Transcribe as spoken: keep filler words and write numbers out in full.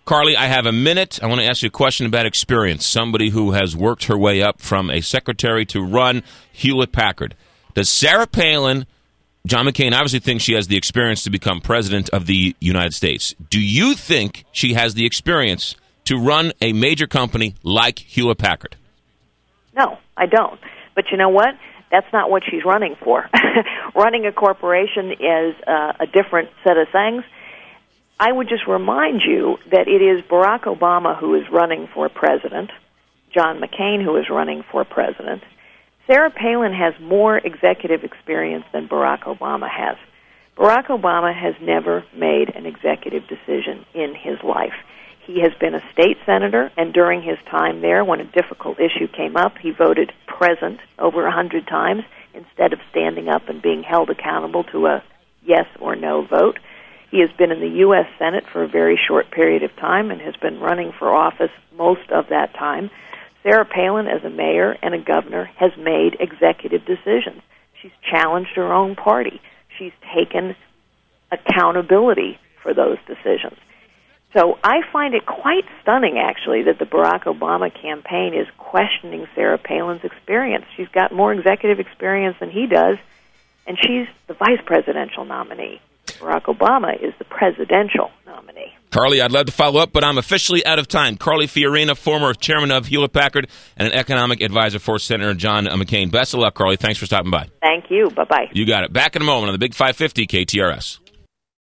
Carly, I have a minute. I want to ask you a question about experience. Somebody who has worked her way up from a secretary to run Hewlett-Packard. Does Sarah Palin, John McCain obviously thinks she has the experience to become president of the United States. Do you think she has the experience to run a major company like Hewlett-Packard? No, I don't. But you know what? That's not what she's running for. Running a corporation is uh, a different set of things. I would just remind you that it is Barack Obama who is running for president, John McCain who is running for president. Sarah Palin has more executive experience than Barack Obama has. Barack Obama has never made an executive decision in his life. He has been a state senator, and during his time there, when a difficult issue came up, he voted present over a hundred times instead of standing up and being held accountable to a yes or no vote. He has been in the U S Senate for a very short period of time and has been running for office most of that time. Sarah Palin, as a mayor and a governor, has made executive decisions. She's challenged her own party. She's taken accountability for those decisions. So I find it quite stunning, actually, that the Barack Obama campaign is questioning Sarah Palin's experience. She's got more executive experience than he does, and she's the vice presidential nominee. Barack Obama is the presidential nominee. Carly, I'd love to follow up, but I'm officially out of time. Carly Fiorina, former chairman of Hewlett-Packard and an economic advisor for Senator John McCain. Best of luck, Carly. Thanks for stopping by. Thank you. Bye-bye. You got it. Back in a moment on the Big five fifty K T R S.